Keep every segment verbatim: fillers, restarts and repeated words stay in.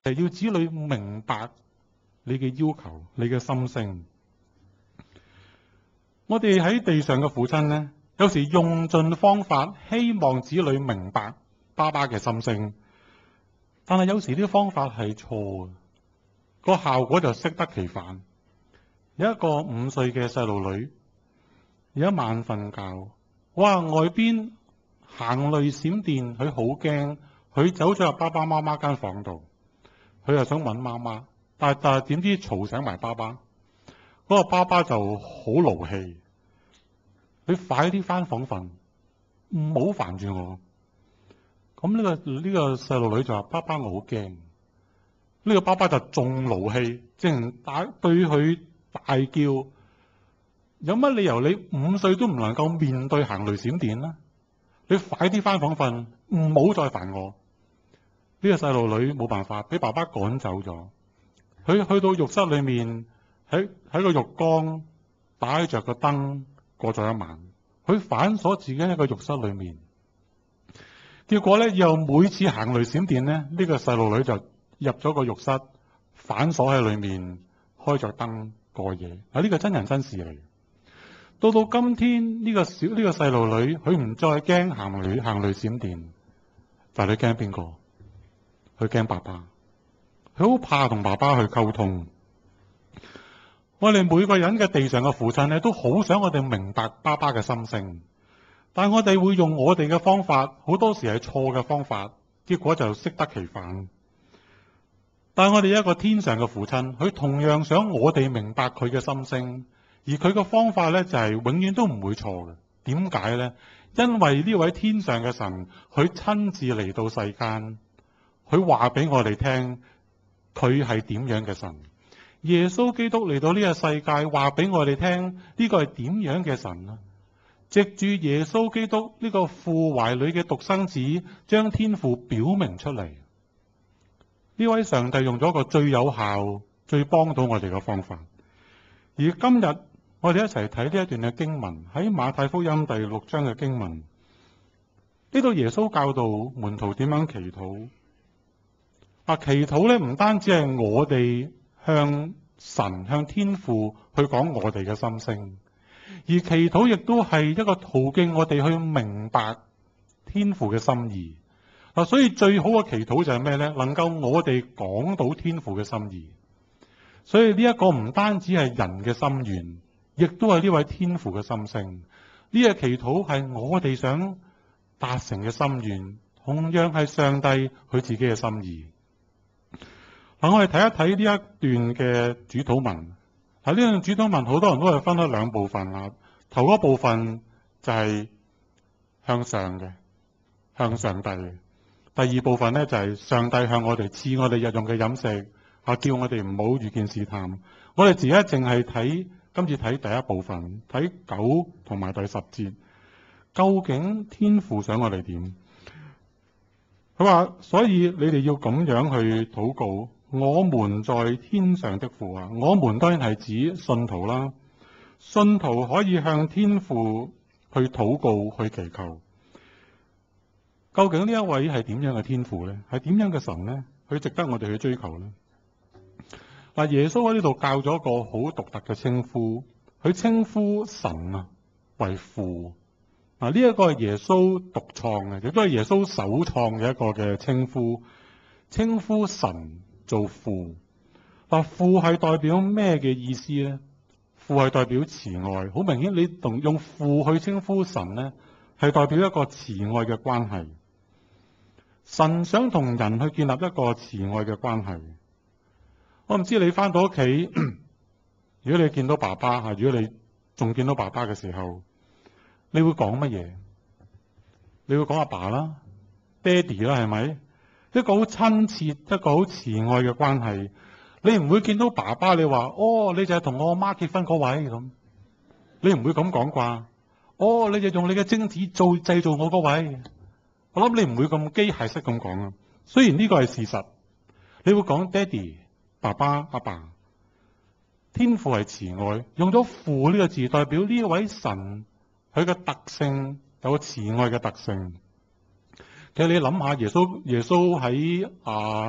要子女明白你嘅要求，你嘅心聲。我哋喺地上嘅父親呢，有時用盡方法希望子女明白爸爸嘅心聲，但係有時啲方法係錯嘅，個效果就適得其反。有一個五歲嘅細路女，有一晚瞓覺，哇！外邊行雷閃電，佢好驚，佢走咗入爸爸媽媽間房度，佢又想揾媽媽，但係但係點知嘈醒埋爸爸，嗰個爸爸就好勞氣，你快啲翻房瞓，唔好煩住我。咁呢個呢個細路女就話：爸爸，我好驚。呢個爸爸就仲勞氣，即係打對佢大叫。有乜理由你五歲都唔能夠面對行雷閃電呢？你快啲翻房瞓，唔好再煩我。呢個細路女冇辦法，俾爸爸趕走咗。佢去到浴室裏面，喺喺個浴缸打着個燈過咗一晚。佢反鎖自己喺個浴室裏面，結果咧又每次行雷閃電咧，呢個細路女就入咗個浴室，反鎖喺裏面，開着燈過夜。啊，呢個真人真事嚟。到到今天呢個小呢個細路女，佢唔再驚行雷行雷閃電，但係佢驚邊個？佢驚爸爸，佢好怕同爸爸去溝通。我哋每個人嘅地上嘅父親咧，都好想我哋明白爸爸嘅心聲，但係我哋會用我哋嘅方法，好多時係錯嘅方法，結果就適得其反。但係我哋有一個天上嘅父親，佢同樣想我哋明白佢嘅心聲。而佢嘅方法咧就係永遠都唔會錯嘅。點解咧？因為呢位天上嘅神，佢親自嚟到世間，佢話俾我哋聽，佢係點樣嘅神。耶穌基督嚟到呢個世界，話俾我哋聽，呢個係點樣嘅神啊？藉住耶穌基督呢個父懷裏嘅獨生子，將天父表明出嚟。呢位上帝用咗一個最有效、最幫到我哋嘅方法。而今日，我哋一齊睇呢一段嘅經文，喺馬太福音第六章嘅經文，呢度耶穌教導門徒點樣祈禱。啊，祈禱咧唔單止係我哋向神、向天父去講我哋嘅心聲，而祈禱亦都係一個途徑，我哋去明白天父嘅心意。嗱，所以最好嘅祈禱就係咩咧？能夠我哋講到天父嘅心意。所以呢一個唔單止係人嘅心願，亦都係呢位天父嘅心聲。呢個祈禱係我哋想達成嘅心願，同樣係上帝佢自己嘅心意。嗱，我哋睇一睇呢一段嘅主禱文。喺呢段主禱文，好多人都係分開兩部分啦。頭嗰部分就係向上嘅，向上帝嘅。第二部分咧就係上帝向我哋賜我哋日用嘅飲食。啊！叫我哋唔好遇見試探。我哋自己淨係睇今次睇第一部分，睇九同埋第十節。究竟天父想我哋點？佢話：所以你哋要咁樣去禱告。我們在天上的父啊！我們當然係指信徒啦。信徒可以向天父去禱告、去祈求。究竟呢一位係點樣嘅天父咧？係點樣嘅神咧？佢值得我哋去追求咧？嗱，耶穌喺呢度教咗一個好獨特嘅稱呼，佢稱呼神啊為父。嗱，呢一個係耶穌獨創嘅，亦都係耶穌首創嘅一個嘅稱呼，稱呼神做父。嗱，父係代表咩嘅意思咧？父係代表慈愛，好明顯你同用父去稱呼神咧，係代表一個慈愛嘅關係。神想同人去建立一個慈愛嘅關係。我唔知你翻到屋企，如果你見到爸爸吓，如果你仲見到爸爸嘅時候，你會講乜嘢？你會講阿爸啦、爹哋啦，係咪？一個好親切、一個好慈愛嘅關係。你唔會見到爸爸，你話哦，你就係同我阿媽結婚嗰位咁，你唔會咁講啩？哦，你就用你嘅精子做製造我嗰位，我諗你唔會咁機械式咁講啊。雖然呢個係事實，你會講爹哋。爸爸、阿爸，天父係慈愛，用咗父呢個字代表呢位神佢嘅特性，有個慈愛嘅特性。其實你諗下，耶穌耶穌喺啊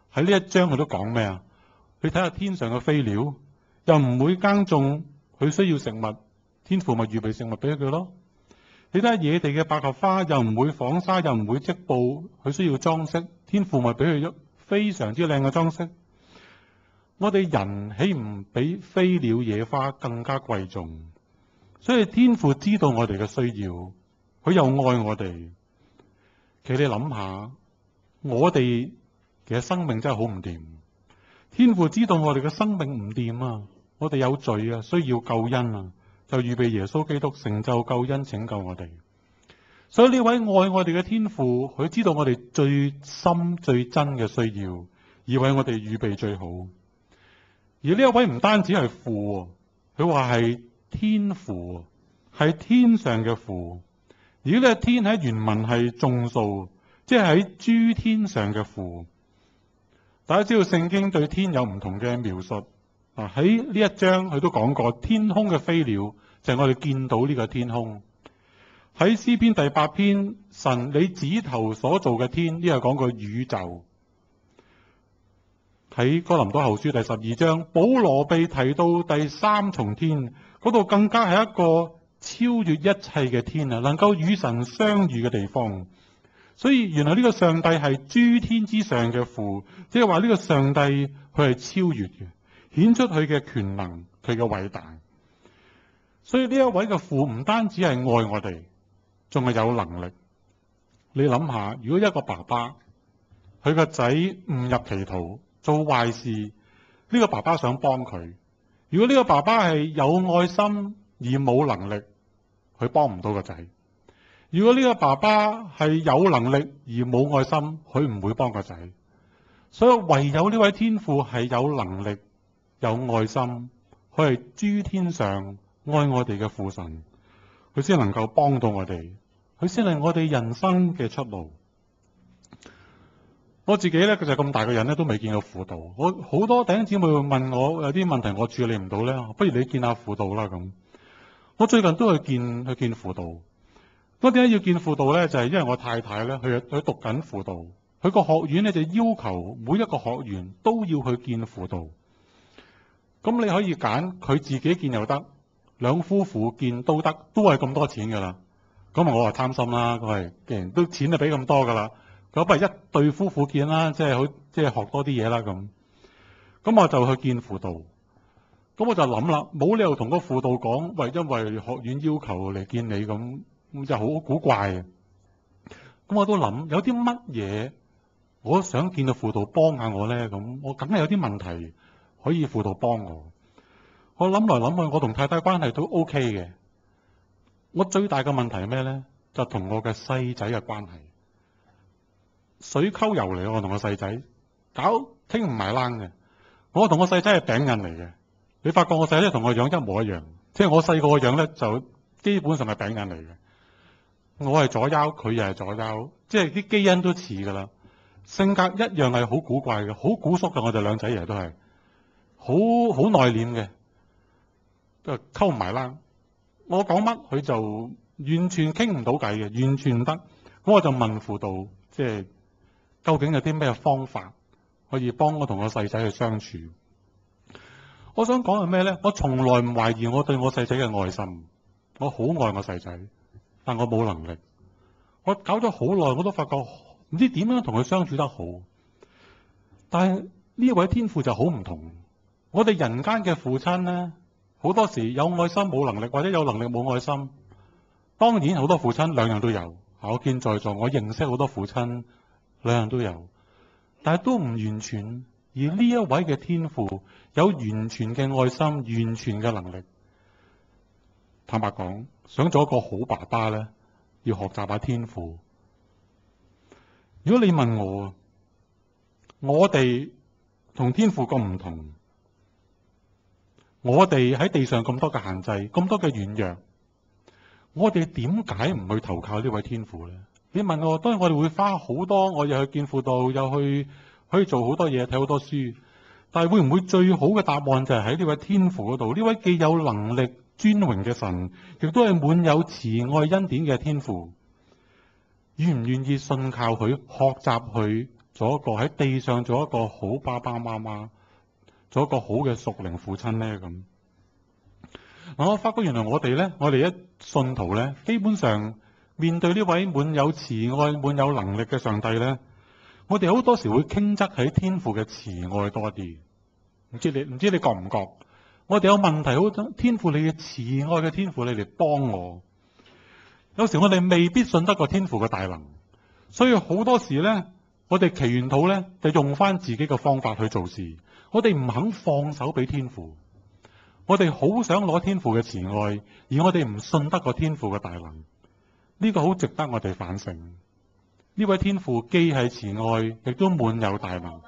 喺呢一章佢都講咩啊？你睇下天上嘅飛鳥，又唔會耕種，佢需要食物，天父咪預備食物俾佢咯。你睇下野地嘅百合花，又唔會紡紗，又唔會織布，佢需要裝飾，天父咪俾佢一非常之靚嘅裝飾。我哋人豈唔比飛鳥野花更加貴重？所以天父知道我哋嘅需要，佢又愛我哋。其實你諗下，我哋其實生命真係好唔掂。天父知道我哋嘅生命唔掂啊，我哋有罪啊，需要救恩啊，就預備耶穌基督成就救恩，拯救我哋。所以呢位愛我哋嘅天父，佢知道我哋最深最真嘅需要，而為我哋預備最好。而呢一位唔單止係父，佢話係天父，係天上嘅父。而呢個天喺原文係眾數，即係喺諸天上嘅父。大家知道聖經對天有唔同嘅描述啊，喺呢一章佢都講過，天空嘅飛鳥就係我哋見到呢個天空。喺詩篇第八篇，神你指頭所造嘅天，呢個講過宇宙。喺哥林多後書第十二章，保羅被提到第三重天，嗰度更加係一個超越一切嘅天啊，能夠與神相遇嘅地方。所以原來呢個上帝係諸天之上嘅父，即係話呢個上帝佢係超越嘅，顯出佢嘅權能，佢嘅偉大。所以呢一位嘅父唔單止係愛我哋，仲係有能力。你諗下，如果一個爸爸佢個仔誤入歧途做壞事，呢個爸爸想幫佢，如果呢個爸爸係有愛心而冇能力，佢幫唔到個仔。如果呢個爸爸係有能力而冇愛心，佢唔會幫個仔。所以唯有呢位天父係有能力、有愛心，佢係諸天上愛我哋嘅父神，佢先能夠幫到我哋，佢先係我哋人生嘅出路。我自己咧，佢就咁大個人咧，都未見過輔導。我好多弟兄姊妹會問我有啲問題，我處理唔到咧，不如你見下輔導啦咁。我最近都去見去見輔導。我點解要見輔導咧？就係因為我太太咧，佢佢讀緊輔導，佢個學院咧就要求每一個學員都要去見輔導。咁你可以揀佢自己見又得，兩夫婦見都得，都係咁多錢噶啦。咁啊，我話貪心啦，佢係既然都錢就俾咁多噶啦，咁不如一對夫婦見啦，即係好即係學多啲嘢啦咁。咁我就去見輔導。咁我就諗啦，冇理由同個輔導講，喂，因為學院要求嚟見你咁。咁就好古怪嘅。咁我都諗有啲乜嘢，我想見到輔導幫下我咧。咁我梗係有啲問題可以輔導幫我。我諗來諗去，我同太太關係都 OK 嘅。我最大嘅問題係咩咧？就同我嘅細仔嘅關係，水溝油嚟。我同個細仔搞傾唔埋欄嘅。我同個細仔係餅印嚟嘅。你發覺我細仔同我樣一模一樣，即係我細個個樣咧就基本上係餅印嚟嘅。我係左腰，佢又係左腰，即係啲基因都似噶啦。性格一樣係好古怪嘅，好古縮嘅。我哋兩仔爺都係好好內斂嘅，都溝唔埋啦。我講乜佢就完全傾唔到偈嘅，完全唔得。咁我就問輔導，即係究竟有啲咩方法可以幫我同我細仔去相處？我想講係咩咧？我從來唔懷疑我對我細仔嘅愛心，我好愛我細仔。但我冇能力，我搞咗好耐，我都發覺唔知點樣同佢相處得好。但係呢一位天父就好唔同，我哋人間嘅父親咧，好多時有愛心冇能力，或者有能力冇愛心。當然好多父親兩樣都有，我見在座，我認識好多父親兩樣都有，但係都唔完全。而呢一位嘅天父有完全嘅愛心，完全嘅能力。坦白講，想做一個好爸爸咧，要學習下天父。如果你問我，我哋同天父咁唔同，我哋喺地上咁多嘅限制，咁多嘅軟弱，我哋點解唔去投靠呢位天父咧？你問我，當然我哋會花好多，我又去見輔導，又去可以做好多嘢，睇好多書，但係會唔會最好嘅答案就係喺呢位天父嗰度？呢位既有能力尊榮嘅神，亦都係滿有慈愛恩典嘅天父，願唔願意信靠佢，學習佢， 做一個喺地上做一個好爸爸媽媽，做一個好嘅屬靈父親呢？咁嗱，我發覺原來我哋呢，我哋一信徒呢，基本上面對呢位滿有慈愛、滿有能力嘅上帝呢，我哋好多時會傾側喺天父嘅慈愛多啲。唔知你唔知你覺唔覺？我哋有問題，好多天父，你嘅慈愛嘅天父，你嚟幫我。有時我哋未必信得過天父嘅大能，所以好多時呢，我哋祈願禱呢，就用翻自己嘅方法去做事。我哋唔肯放手俾天父，我哋好想攞天父嘅慈愛，而我哋唔信得過天父嘅大能。呢個好值得我哋反省。呢位天父既係慈愛，亦都滿有大能。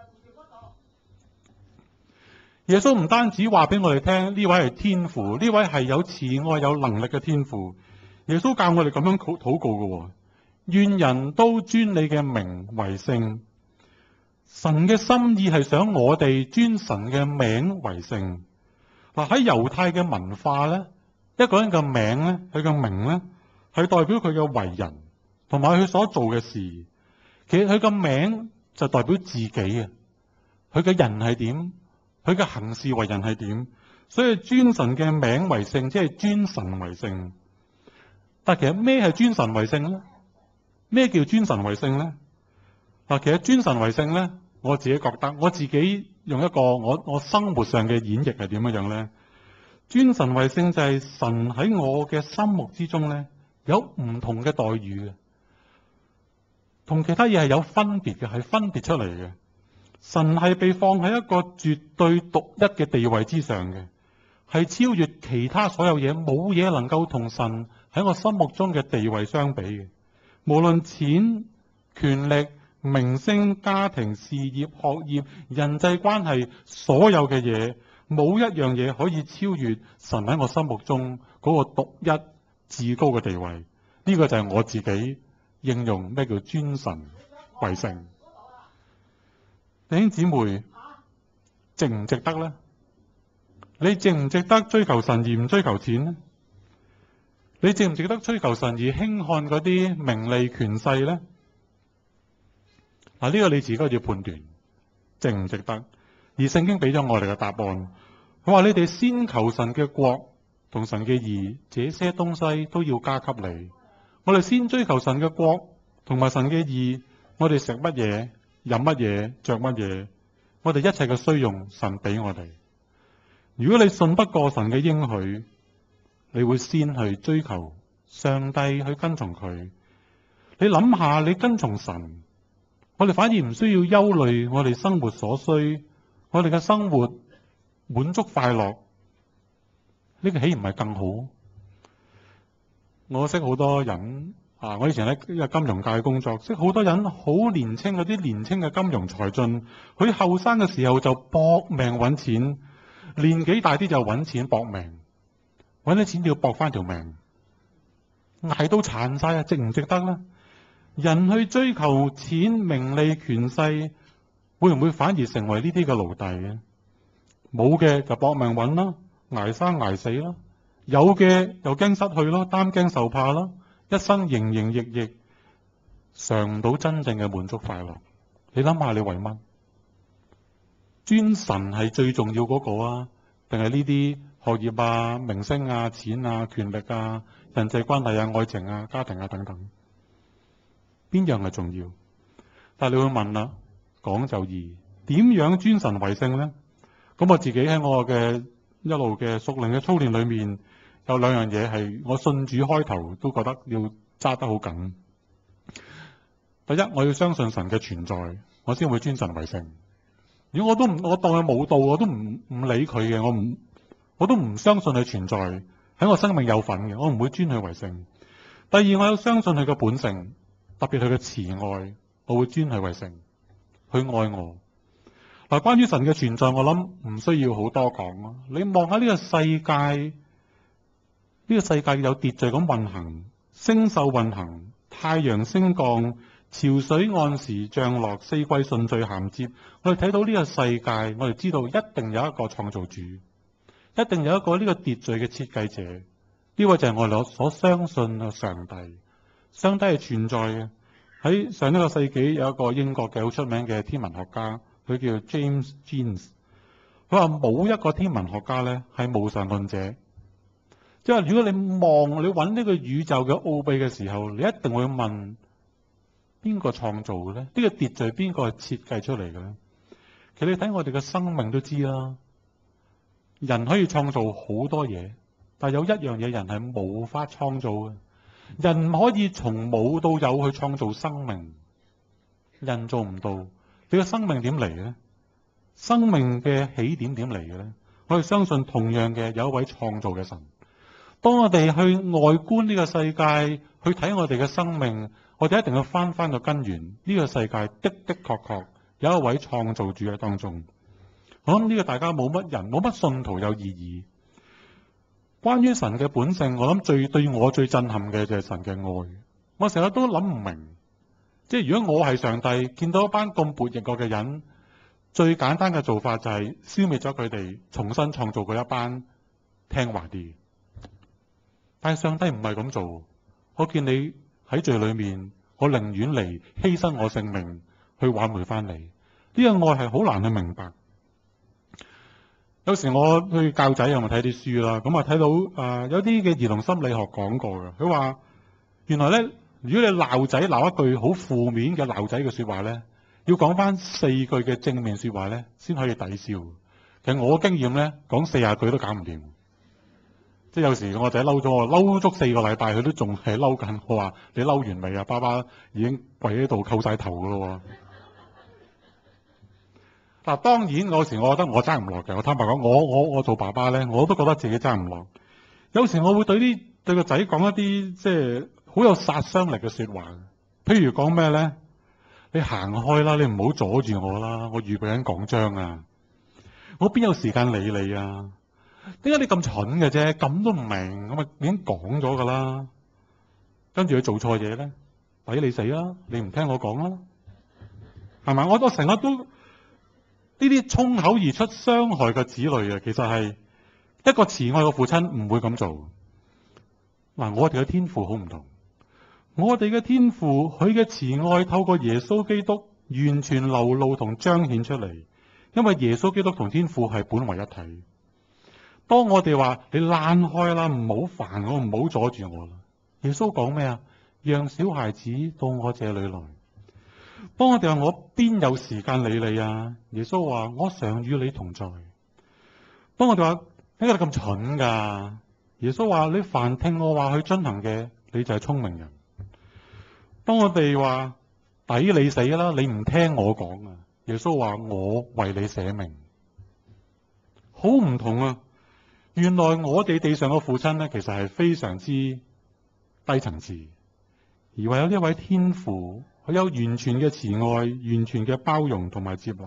耶穌唔單止話俾我哋聽，呢位係天父，呢位係有慈愛、有能力嘅天父。耶穌教我哋咁樣禱禱告嘅，願人都尊你嘅名為聖。神嘅心意係想我哋尊神嘅名為聖。嗱，喺猶太嘅文化咧，一個人嘅名咧，佢嘅名咧，係代表佢嘅為人同埋佢所做嘅事。其實佢嘅名就代表自己啊，佢嘅人係點，佢嘅行事為人係點。所以尊神嘅名為聖，即係尊神為聖。但其實咩係尊神為聖咧？咩叫尊神為聖咧？嗱，其實尊神為聖咧，我自己覺得，我自己用一個我我生活上嘅演繹係點樣樣咧？尊神為聖就係神喺我嘅心目之中咧，有唔同嘅待遇嘅，同其他嘢係有分別嘅，係分別出嚟嘅。神係被放喺一個絕對獨一嘅地位之上嘅，係超越其他所有嘢，冇嘢能夠同神喺我心目中嘅地位相比嘅。無論錢、權力、名聲、家庭、事業、學業、人際關係，所有嘅嘢，冇一樣嘢可以超越神喺我心目中嗰個獨一至高嘅地位。呢、這個就係我自己應用咩叫尊神為聖。弟兄姊妹，值唔值得呢？你值唔值得追求神而唔追求錢呢？你值唔值得追求神而輕看嗰啲名利權勢呢？嗱，呢個你自己要判斷，值唔值得？而聖經俾咗我哋嘅答案，佢話你哋先求神嘅國同神嘅義，這些東西都要加給你。我哋先追求神嘅國同埋神嘅義，我哋食乜嘢、飲乜嘢、着乜嘢，我哋一切嘅需用，神俾我哋。如果你信不過神嘅應許，你會先去追求上帝，去跟從佢。你諗下，你跟從神，我哋反而唔需要憂慮我哋生活所需，我哋嘅生活滿足快樂，呢個豈唔係更好？我識好多人啊，我以前喺呢個金融界工作，識好多人好年輕，嗰啲年輕嘅金融才俊，佢後生嘅時候就搏命揾錢，年紀大啲就揾錢搏命，揾啲錢要搏翻條命，捱到殘晒啊！值唔值得呢？人去追求錢、名利、權勢，會唔會反而成為呢啲嘅奴隸嘅？冇嘅就搏命揾啦，捱生捱死啦；有嘅又驚失去咯，擔驚受怕啦，一生營營役役，嘗唔到真正嘅滿足快樂。你諗下，你為乜？尊神係最重要嗰個啊？定係呢啲學業啊、名聲啊、錢啊、權力啊、人際關係啊、愛情啊、家庭啊等等？邊樣係重要？但係你會問啦，講就易，點樣尊神為聖呢？咁我自己喺我嘅一路嘅屬靈嘅操練裏面，有兩樣嘢係我信主開頭都覺得要揸得好緊。第一，我要相信神嘅存在，我先會尊神為聖。如果我都唔，我當佢冇到，我都唔唔理佢嘅，我唔，我都唔相信佢存在喺我生命有份嘅，我唔會尊佢為聖。第二，我要相信佢嘅本性，特別佢嘅慈愛，我會尊佢為聖，佢愛我。嗱，關於神嘅存在，我諗唔需要好多講咯。你望下呢個世界，呢個世界有秩序咁運行，星宿運行，太陽升降，潮水按時漲落，四季順序銜接。我哋睇到呢個世界，我哋知道一定有一個創造主，一定有一個呢個秩序嘅設計者。呢位就係我哋所相信嘅上帝。上帝係存在嘅， 喺上一個世紀有一個英國嘅好出名嘅天文學家，佢叫 James Jeans。佢話冇一個天文學家咧係無神論者，即係如果你望你揾呢個宇宙嘅奧秘嘅時候，你一定會問邊個創造嘅咧？呢個秩序邊個係設計出嚟嘅咧？其實你睇我哋嘅生命都知啦，人可以創造好多嘢，但係有一樣嘢人係無法創造嘅。人唔可以從冇到有去創造生命，人做唔到。你嘅生命點嚟嘅咧？生命嘅起點點嚟嘅咧？我哋相信同樣嘅有一位創造嘅神。當我哋去外觀呢個世界，去睇我哋嘅生命，我哋一定要翻翻個根源。呢個世界的的確確有一位創造主喺當中。我諗呢個大家冇乜人，冇乜信徒有異議。關於神嘅本性，我諗最對我最震撼嘅就係神嘅愛。我成日都諗唔明，即係如果我係上帝，見到一班咁叛逆過嘅人，最簡單嘅做法就係消滅咗佢哋，重新創造佢一班聽話啲。但係上帝唔係咁做。我見你喺罪裏面，我寧願嚟犧牲我性命去挽回翻你。呢個愛係好難去明白。有時我去教仔，有冇睇啲書啦？咁啊睇到誒、呃、有啲嘅兒童心理學講過嘅，佢話原來咧，如果你鬧仔鬧一句好負面嘅鬧仔嘅説話咧，要講翻四句嘅正面説話咧，先可以抵消。其實我經驗咧，講四廿句都搞唔掂。即係有時我仔嬲咗我，嬲足四個禮拜，佢都仲係嬲緊。我話你嬲完未啊？爸爸已經跪喺度叩晒頭㗎咯喎！嗱，當然有時我覺得我爭唔落嘅。我坦白講，我我我做爸爸咧，我都覺得自己爭唔落。有時我會對啲對個仔講一啲即係好有殺傷力嘅説話。譬如講咩咧？你行開啦，你唔好阻住我啦，我預備緊講章啊！我邊有時間理你啊？點解你咁蠢嘅啫？咁都唔明，咁啊已經講咗㗎啦。跟住佢做錯嘢咧，抵你死啦！你唔聽我講啦，係咪？我都成日都。呢啲衝口而出傷害嘅子女啊，其實係一個慈愛嘅父親唔會咁做。嗱，我哋嘅天父好唔同，我哋嘅天父佢嘅慈愛透過耶穌基督完全流露同彰顯出嚟，因為耶穌基督同天父係本為一體。當我哋話你爛開啦，唔好煩我，唔好阻住我啦。耶穌講咩啊？讓小孩子到我這裏來。當我哋話我邊有時間理你啊？耶穌話我常與你同在。當我哋話點解你咁蠢噶？耶穌話你凡聽我話去遵行嘅，你就係聰明人。當我哋話抵你死啦，你唔聽我講啊？耶穌話我為你捨命。好唔同啊！原來我哋地上嘅父親咧，其實係非常之低層次，而唯有呢位天父。佢有完全嘅慈愛、完全嘅包容同埋接納。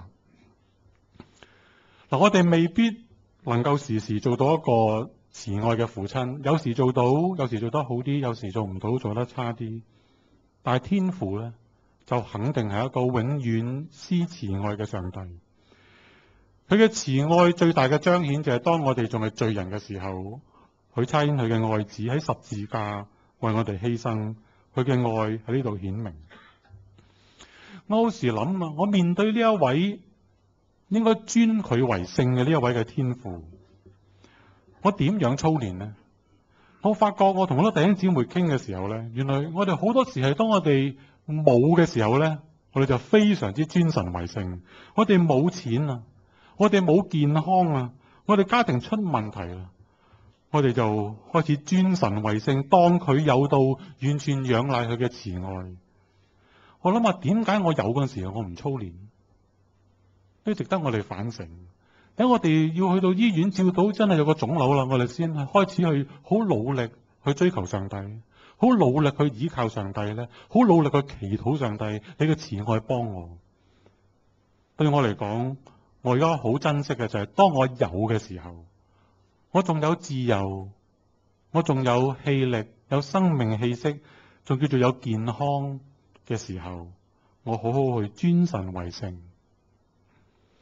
嗱，我哋未必能夠時時做到一個慈愛嘅父親，有時做到，有時做得好啲，有時做唔到，做得差啲。但係天父咧，就肯定係一個永遠施慈愛嘅上帝。佢嘅慈愛最大嘅彰顯就係當我哋仲係罪人嘅時候，佢差遣佢嘅愛子喺十字架為我哋犧牲，佢嘅愛喺呢度顯明。我有時諗啊，我面對呢一位應該尊佢為聖嘅呢一位嘅天父，我點樣操練呢？我發覺我同好多弟兄姊妹傾嘅時候咧，原來我哋好多時係當我哋冇嘅時候咧，我哋就非常之尊神為聖。我哋冇錢啊，我哋冇健康啊，我哋家庭出問題啦，我哋就開始尊神為聖，當佢有到完全仰賴佢嘅慈愛。我諗下點解我有嗰陣時候我唔操練，都值得我哋反省。等我哋要去到醫院照到真係有個腫瘤啦，我哋先開始去好努力去追求上帝，好努力去依靠上帝咧，好努力去祈禱上帝，你嘅慈愛幫我。對我嚟講，我而家好珍惜嘅就係當我有嘅時候，我仲有自由，我仲有氣力，有生命氣息，仲叫做有健康嘅時候，我好好去尊神為聖。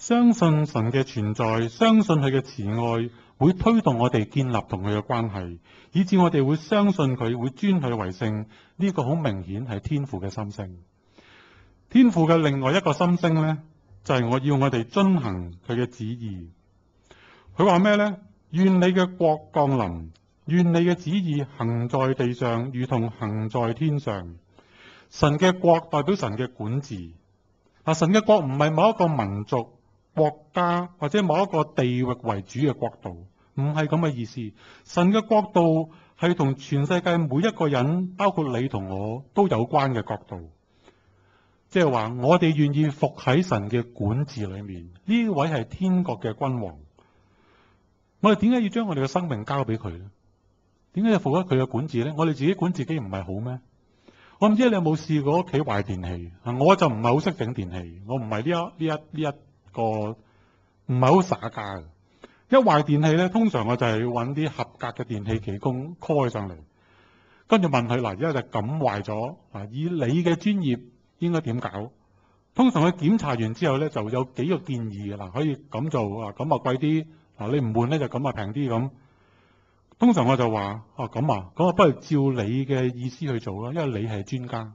相信神嘅存在，相信佢嘅慈愛，會推動我哋建立同佢嘅關係，以致我哋會相信佢，會尊佢為聖。呢個好明顯係天父嘅心聲。天父嘅另外一個心聲呢，就係我要我哋遵行佢嘅旨意。佢話咩呢？願你嘅國降臨，願你嘅旨意行在地上，如同行在天上。神嘅國代表神嘅管治。嗱，神嘅國唔係某一個民族、國家或者某一個地域為主嘅國度，唔係咁嘅意思。神嘅國度係同全世界每一個人，包括你同我都有關嘅國度。即係話，我哋願意服喺神嘅管治裏面。呢位係天國嘅君王。我哋點解要將我哋嘅生命交俾佢呢？點解要服喺佢嘅管治呢？我哋自己管自己唔係好咩？我唔知你有冇試過屋企壞電器？我就唔係好識整電器，我唔係呢一呢一呢一個唔係好耍家嘅。一壞電器咧，通常我就係揾啲合格嘅電器技工 call 上嚟，跟住問佢嗱，而家就咁壞咗，嗱，以你嘅專業應該點搞？通常佢檢查完之後咧，就有幾個建議嘅嗱，可以咁做啊，咁啊貴啲，嗱你唔換咧就咁啊平啲咁。通常我就話哦咁啊，咁啊不如照你嘅意思去做啦，因為你係專家。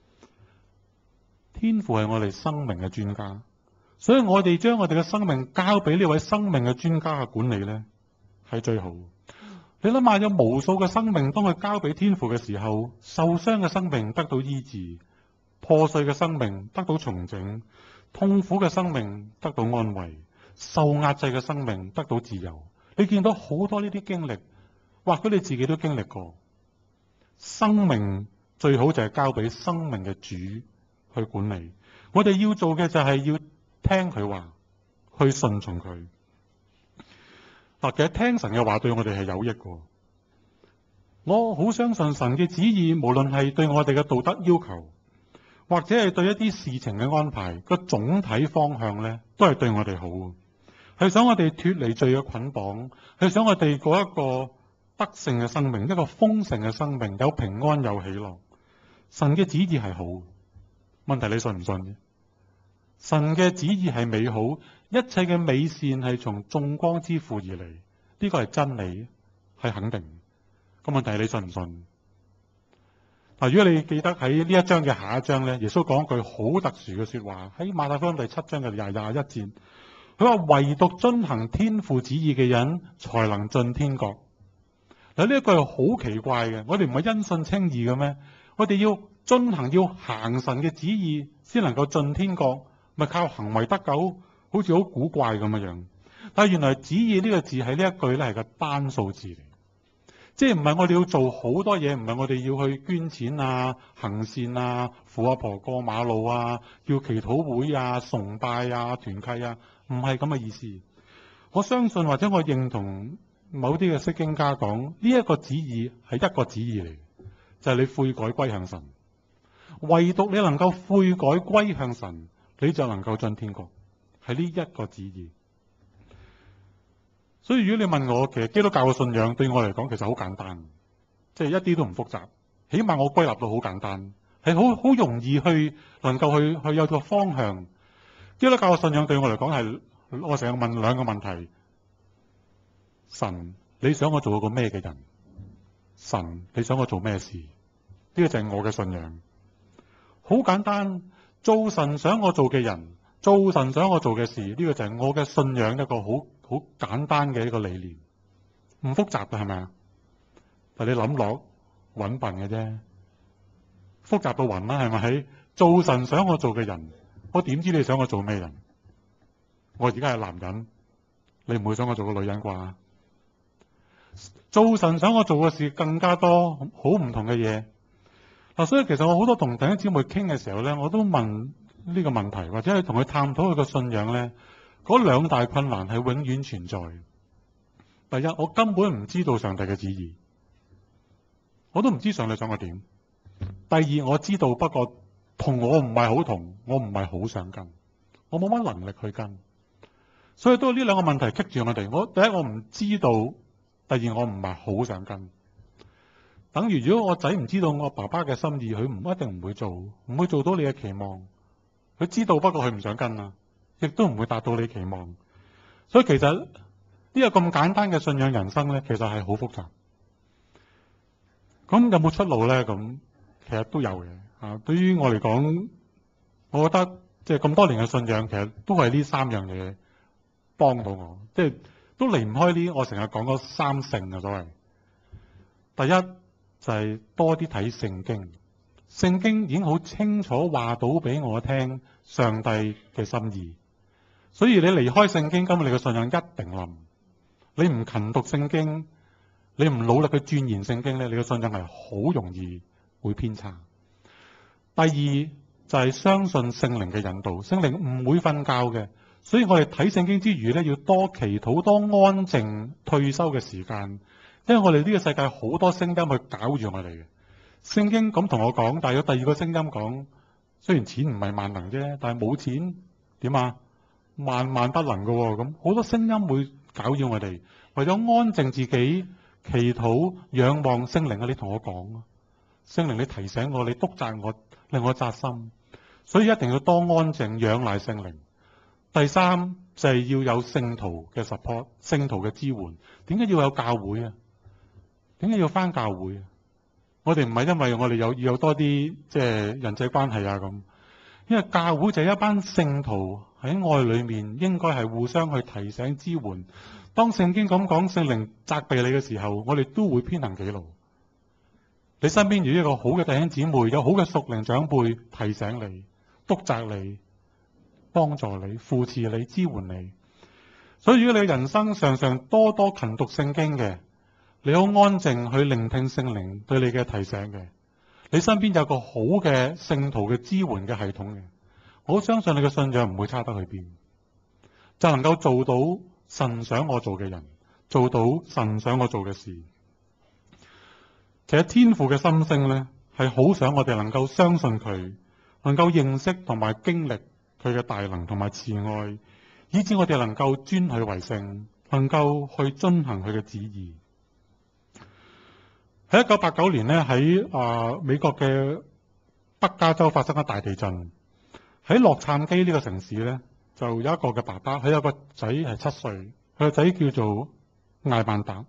天父係我哋生命嘅專家，所以我哋將我哋嘅生命交俾呢位生命嘅專家嘅管理咧，係最好。你諗下，有無數嘅生命當佢交俾天父嘅時候，受傷嘅生命得到醫治，破碎嘅生命得到重整，痛苦嘅生命得到安慰，受壓制嘅生命得到自由。你見到好多呢啲經歷。或許你自己都經歷過，生命最好就係交俾生命嘅主去管理。我哋要做嘅就係要聽佢話，去順從佢。嗱，其實聽神嘅話對我哋係有益嘅。我好相信神嘅旨意，無論係對我哋嘅道德要求，或者係對一啲事情嘅安排，個總體方向咧，都係對我哋好，係想我哋脫離罪嘅捆綁，係想我哋過一個得勝嘅生命，一個豐盛嘅生命，有平安有喜樂。神嘅旨意係好，問題你信唔信啫？神嘅旨意係美好，一切嘅美善係從眾光之父而嚟，呢個係真理，係肯定。個問題係你信唔信？嗱，如果你記得喺呢一章嘅下一章咧，耶穌講句好特殊嘅說話，喺馬太福音第七章嘅廿廿一節，佢話唯獨遵行天父旨意嘅人，才能進天國。嗱，呢一句係好奇怪嘅，我哋唔係因信稱義嘅咩？我哋要遵行，要行神嘅旨意，先能夠進天國，咪靠行為得救？好似好古怪咁嘅樣。但係原來旨意呢個字喺呢一句咧係個單數字嚟，即係唔係我哋要做好多嘢，唔係我哋要去捐錢啊、行善啊、扶阿婆過馬路啊、叫祈禱會啊、崇拜啊、團契啊，唔係咁嘅意思。我相信或者我認同某啲嘅釋經家講，呢一個旨意係一個旨意嚟，就係你悔改歸向神。唯獨你能夠悔改歸向神，你就能夠進天國，係呢一個旨意。所以如果你問我，其實基督教嘅信仰對我嚟講其實好簡單，即係一啲都唔複雜。起碼我歸納到好簡單，係好好容易去能夠去去有個方向。基督教嘅信仰對我嚟講係，我成日問兩個問題。神，你想我做個咩嘅人？神，你想我做咩事？呢個就係我嘅信仰。好簡單，做神想我做嘅人，做神想我做嘅事，呢個就係我嘅信仰，一個好好簡單嘅一個理念，唔複雜嘅係咪啊？但你諗落搵笨嘅啫，複雜到暈啦，係咪？做神想我做嘅人，我點知你想我做咩人？我而家係男人，你唔會想我做個女人啩？做神想我做嘅事更加多，好唔同嘅嘢。嗱，所以其實我好多同弟兄姊妹傾嘅時候咧，我都問呢個問題，或者係同佢探討佢個信仰咧，嗰兩大困難係永遠存在。第一，我根本唔知道上帝嘅旨意，我都唔知上帝想我點。第二，我知道，不過同我唔係好同，我唔係好想跟，我冇乜能力去跟。所以都係呢兩個問題棘住我哋。我第一，我唔知道。第二，我唔係好想跟，等於如果我仔唔知道我爸爸嘅心意，佢唔一定唔會做，唔會做到你嘅期望。佢知道，不過佢唔想跟啊， 亦都唔會達到你期望。所以其實呢個咁簡單嘅信仰人生咧，其實係好複雜。咁有冇出路咧？咁其實都有嘅。啊，對於我嚟講，我覺得即係咁多年嘅信仰，其實都係呢三樣嘢幫到我，即係都離唔開呢我成日講嗰三聖嘅所謂。第一就係多啲睇聖經，聖經已經好清楚話到俾我聽上帝嘅心意。所以你離開聖經，今日你嘅信仰一定冧。你唔勤讀聖經，你唔努力去鑽研聖經咧，你嘅信仰係好容易會偏差。第二就係相信聖靈嘅引導，聖靈唔會瞓覺嘅，所以我哋睇聖經之餘咧，要多祈禱、多安靜退休嘅時間，因為我哋呢個世界好多聲音去搞住我哋嘅。聖經咁同我講，但係有第二個聲音講，雖然錢唔係萬能啫，但係冇錢點啊？萬萬不能㗎喎，咁好多聲音會搞擾我哋。為咗安靜自己，祈禱、仰望聖靈啊！你同我講啊，聖靈你提醒我，你督責我，令我扎心。所以一定要多安靜，仰賴聖靈。第三就係要有聖徒嘅 support， 聖徒嘅支援。點解要有教會啊？點解要返教會啊？我哋唔係因為我哋有要有多啲即係人際關係啊咁，因為教會就係一班聖徒喺愛裏面，應該係互相去提醒支援。當聖經咁講，聖靈責備你嘅時候，我哋都會偏行己路。你身邊有一個好嘅弟兄姊妹，有好嘅屬靈長輩提醒你、督責你、幫助你、扶持你、支援你。所以如果你人生常常多多勤讀聖經嘅，你好安靜去聆聽聖靈對你嘅提醒嘅，你身邊有個好嘅聖徒嘅支援嘅系統嘅，我相信你嘅信仰唔會差得去邊，就能夠做到神想我做嘅人，做到神想我做嘅事。其實天父嘅心聲咧，係好想我哋能夠相信佢，能夠認識同埋經歷佢嘅大能同埋慈愛，以致我哋能夠尊佢為聖，能夠去遵行佢嘅旨意。喺一九八九年咧，喺啊、呃、美國嘅北加州發生咗大地震。喺洛杉磯呢個城市咧，就有一個嘅爸爸，佢有個仔係七歲，佢個仔叫做艾曼達。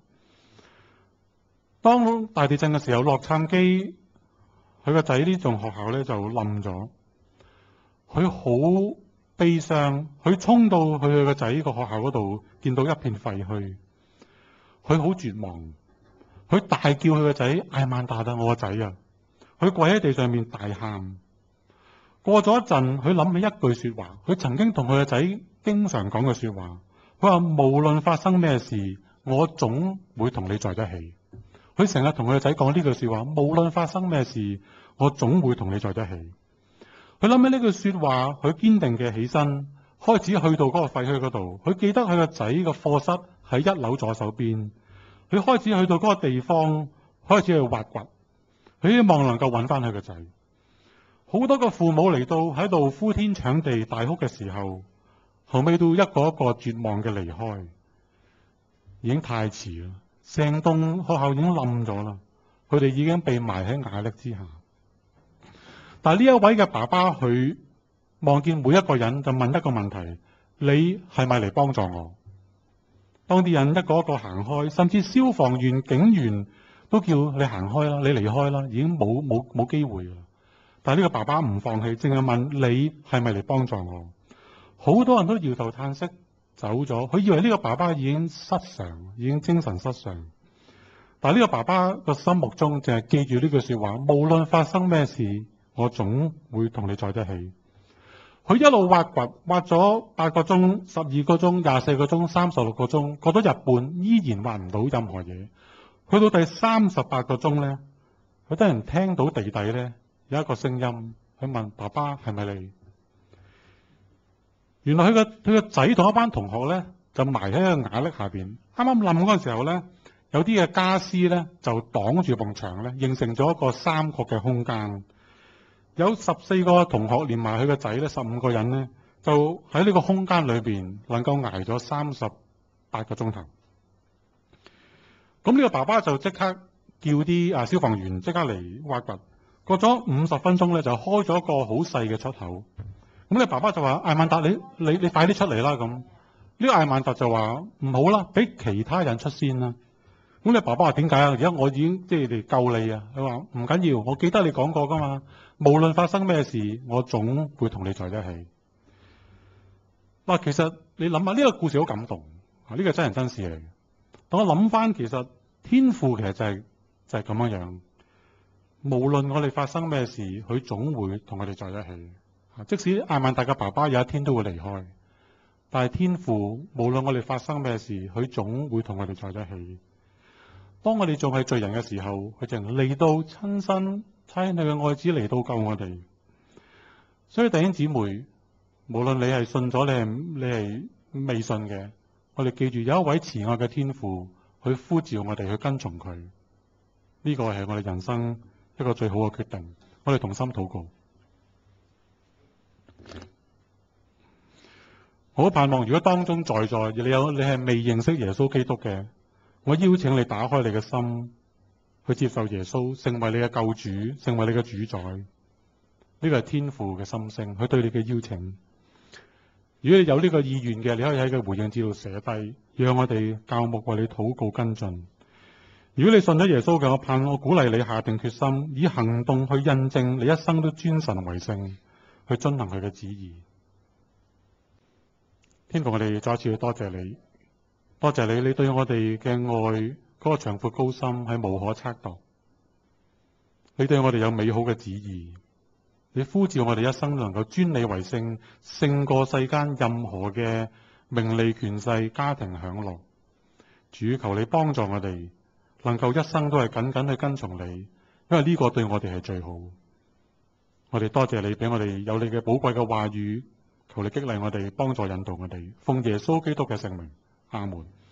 當大地震嘅時候，洛杉磯佢個仔呢棟學校咧就冧咗，佢好悲傷，佢衝到去佢個仔個學校嗰度，見到一片廢墟，佢好絕望，佢大叫佢個仔艾曼達啊，我個仔啊！佢跪喺地上面大喊。過咗一陣，佢諗起一句說話，佢曾經同佢個仔經常講嘅說話，佢話無論發生咩事，我總會同你在一起。佢成日同佢個仔講呢句說話，無論發生咩事，我總會同你在一起。佢諗起呢句說話，佢堅定嘅起身，開始去到嗰個廢墟嗰度。佢記得佢個仔嘅課室喺一樓左手邊，佢開始去到嗰個地方，開始去挖掘，佢希望能夠揾翻佢個仔。好多個父母嚟到喺度呼天搶地大哭嘅時候，後尾都一個一個絕望嘅離開，已經太遲啦。成棟學校已經冧咗啦，佢哋已經被埋喺瓦礫之下。但係呢一位嘅爸爸，佢望見每一個人就問一個問題：你係咪嚟幫助我？當啲人一個一個行開，甚至消防員、警員都叫你行開啦，你離開啦，已經冇冇冇機會啦。但係呢個爸爸唔放棄，淨係問你係咪嚟幫助我？好多人都搖頭嘆息走咗，佢以為呢個爸爸已經失常，已經精神失常。但係呢個爸爸個心目中淨係記住呢句說話：無論發生咩事，我總會同你在一起。佢一路挖掘，挖咗八個鐘、十二個鐘、廿四個鐘、三十六個鐘，過咗日半依然挖唔到任何嘢。去到第三十八個鐘咧，佢突然聽到地底咧有一個聲音，佢問爸爸係咪你？原來佢個佢個仔同一班同學咧就埋喺個瓦礫下邊。啱啱冧嗰陣時候咧，有啲嘅家私咧就擋住埲牆咧，形成咗一個三角嘅空間。有十四個同學連埋佢個仔咧，十五個人咧就喺呢個空間裏邊能夠挨咗三十八個鐘頭。咁呢個爸爸就即刻叫啲啊消防員即刻嚟挖掘。過咗五十分鐘咧，就開咗一個好細嘅出口。 咁你爸爸就話：艾曼達，你你你快啲出嚟啦！咁呢個艾曼達就話：唔好啦，俾其他人出先啦。咁你爸爸話點解啊？而家我已經即係嚟救你啊！佢話唔緊要，我記得你講過噶嘛，無論發生咩事，我總會同你在一起。嗱，其實你諗下呢個故事好感動啊！呢個真人真事嚟嘅。當我諗翻，其實天父其實就係就係咁樣樣。無論我哋發生咩事，佢總會同我哋在一起。即使艾曼達嘅爸爸有一天都會離開，但係天父無論我哋發生咩事，佢總會同我哋在一起。當我哋仲係罪人嘅時候，佢就嚟到親身差遣佢嘅愛子嚟到救我哋。所以弟兄姊妹，無論你係信咗，你係你係未信嘅，我哋記住有一位慈愛嘅天父，去呼召我哋去跟從佢。呢個係我哋人生一個最好嘅決定。我哋同心禱告。我好盼望，如果當中在座你有你係未認識耶穌基督嘅，我邀請你打開你嘅心，去接受耶穌，成為你嘅救主，成為你嘅主宰。呢個係天父嘅心聲，佢對你嘅邀請。如果你有呢個意願嘅，你可以喺個回應紙度寫低，讓我哋教牧為你禱告跟進。如果你信咗耶穌嘅，我盼我鼓勵你下定決心，以行動去印證你一生都尊神為聖，去遵行佢嘅旨意。天父，我哋再一次去多謝你，多謝你，你對我哋嘅愛嗰個長闊高深係無可測度。你對我哋有美好嘅旨意，你呼召我哋一生能夠尊你為聖，勝過世間任何嘅名利權勢、家庭享樂。主，求你幫助我哋，能夠一生都係緊緊去跟從你，因為呢個對我哋係最好。我哋多謝你俾我哋有你嘅寶貴嘅話語。求你激勵我哋，幫助引導我哋，奉耶穌基督嘅聖名，阿門。